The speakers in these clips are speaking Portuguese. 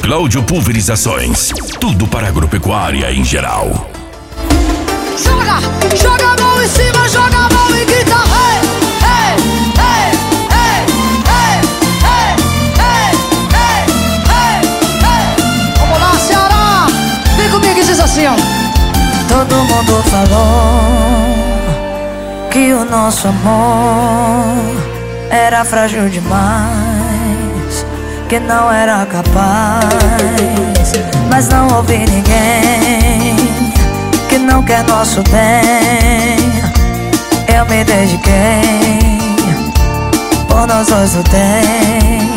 Cláudio Pulverizações. Tudo para agropecuária em geral. Joga, joga a mão em cima, joga a mão e grita hey, hey, hey, hey, hey, hey, hey, hey, hey, hey. Vamos lá, Ceará, vem comigo e diz assim, ó. Todo mundo falou que o nosso amor era frágil demais, que não era capaz. Mas não ouvi ninguém que não quer nosso bem. Eu me dediquei, por nós dois lutei.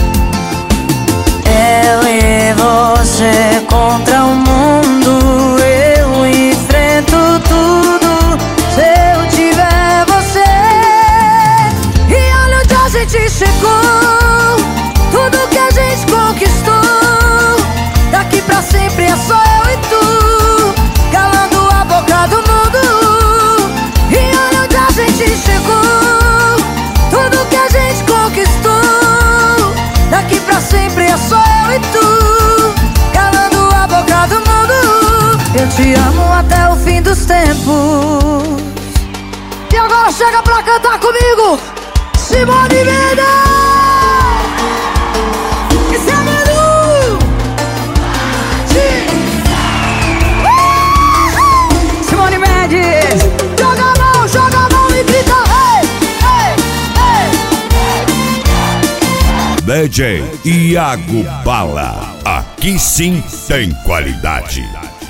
Eu e você contra o mundo, eu enfrento tudo se eu tiver você. E olha onde a gente chegou, tudo que a gente conquistou. Daqui pra sempre é só eu e tu, calando a boca do mundo. E olha onde a gente chegou, tudo que a gente conquistou. Daqui pra sempre é só eu e tu, calando a boca do mundo. Eu te amo até o fim dos tempos. E agora chega pra cantar comigo, Simone Mendes. Esse é Manu. Simone Mendes. Joga a mão e grita hey, hey, hey. DJ Iago Bala. Aqui sim tem qualidade.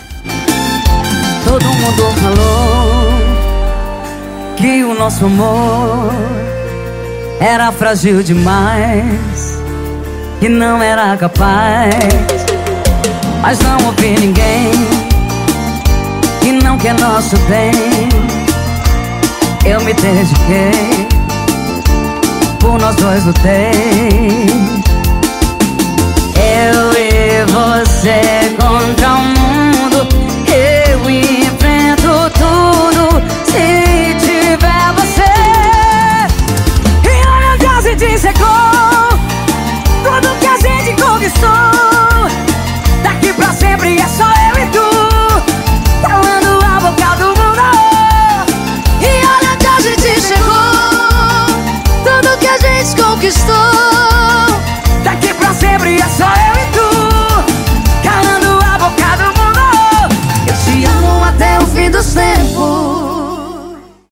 Todo mundo falou que o nosso amor era frágil demais, que não era capaz. Mas não ouvi ninguém que não quer nosso bem. Eu me dediquei, por nós dois lutei. Eu e você contra o mundo.